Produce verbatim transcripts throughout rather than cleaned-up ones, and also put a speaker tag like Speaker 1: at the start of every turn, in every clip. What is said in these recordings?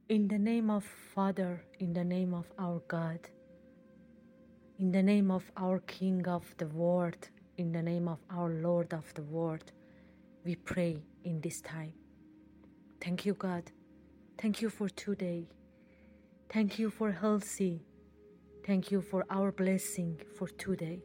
Speaker 1: In the name of Father, in the name of our God, in the name of our King of the world, in the name of our Lord of the world, we pray in this time. Thank you, God. Thank you for today. Thank you for healthy. Thank you for our blessing for today.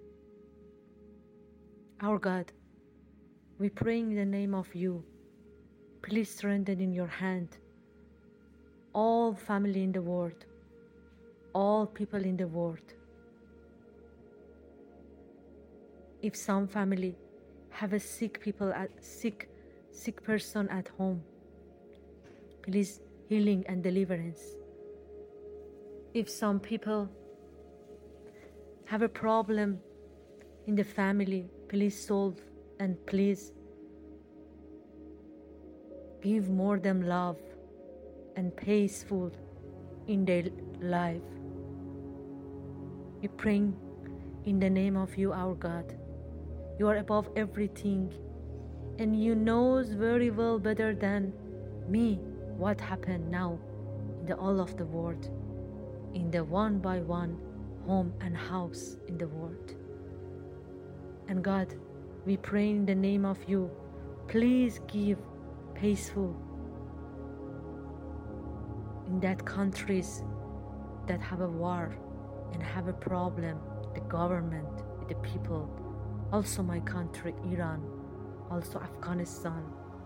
Speaker 1: Our God, we pray in the name of you. Please strengthen in your hand all family in the world, all people in the world. If some family have a sick people at sick sick person at home, please healing and deliverance. If some people have a problem in the family, please solve and please give more them love and peaceful in their life. We pray in the name of you, our God. You are above everything, and you knows very well better than me what happened now in the all of the world, in the one by one home and house in the world. And God, we pray in the name of you, please give peaceful in that countries that have a war and have a problem, the government, the people, also my country, Iran, also Afghanistan.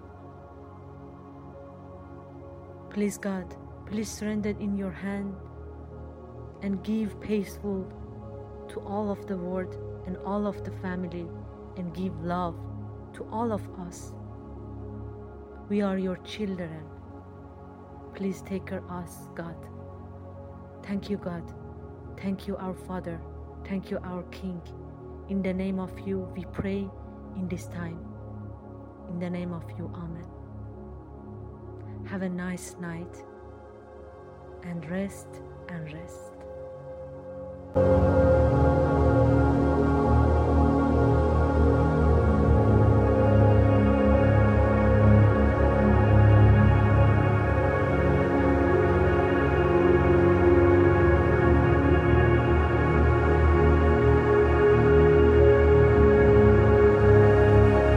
Speaker 1: Please God, please surrender in your hand and give peaceful to all of the world and all of the family, and give love to all of us. We are your children. Please take care of us, God. Thank you, God. Thank you, our Father. Thank you, our King. In the name of you, we pray in this time. In the name of you, Amen. Have a nice night and rest and rest.